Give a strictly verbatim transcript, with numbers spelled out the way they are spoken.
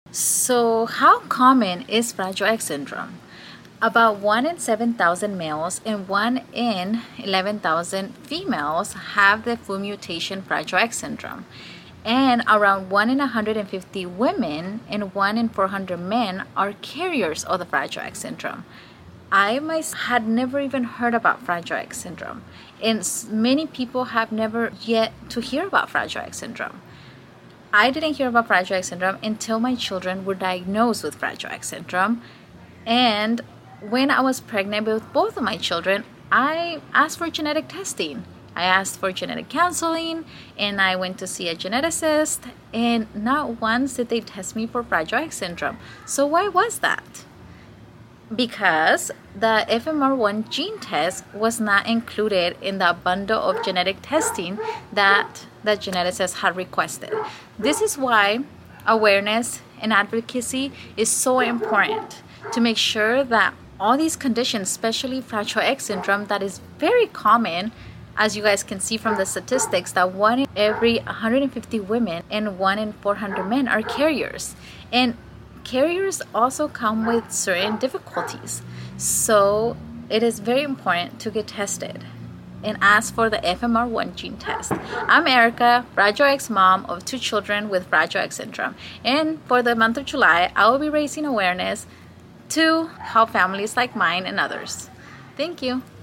So, how common is Fragile X syndrome? About one in seven thousand males and one in eleven thousand females have the full mutation Fragile X syndrome. And around one in one hundred fifty women and one in four hundred men are carriers of the Fragile X syndrome. I myself had never even heard about Fragile X syndrome, and many people have never yet to hear about Fragile X syndrome. I didn't hear about Fragile X syndrome until my children were diagnosed with Fragile X syndrome. And when I was pregnant with both of my children, I asked for genetic testing. I asked for genetic counseling, and I went to see a geneticist, and not once did they test me for Fragile X syndrome. So why was that? Because the F M R one gene test was not included in the bundle of genetic testing that the geneticist had requested. This is why awareness and advocacy is so important, to make sure that all these conditions, especially Fragile X syndrome, that is very common, as you guys can see from the statistics, that one in every one hundred fifty women and one in four hundred men are carriers. And carriers also come with certain difficulties. So it is very important to get tested and ask for the F M R one gene test. I'm Erica, Fragile X mom of two children with Fragile X syndrome. And for the month of July, I will be raising awareness to help families like mine and others. Thank you.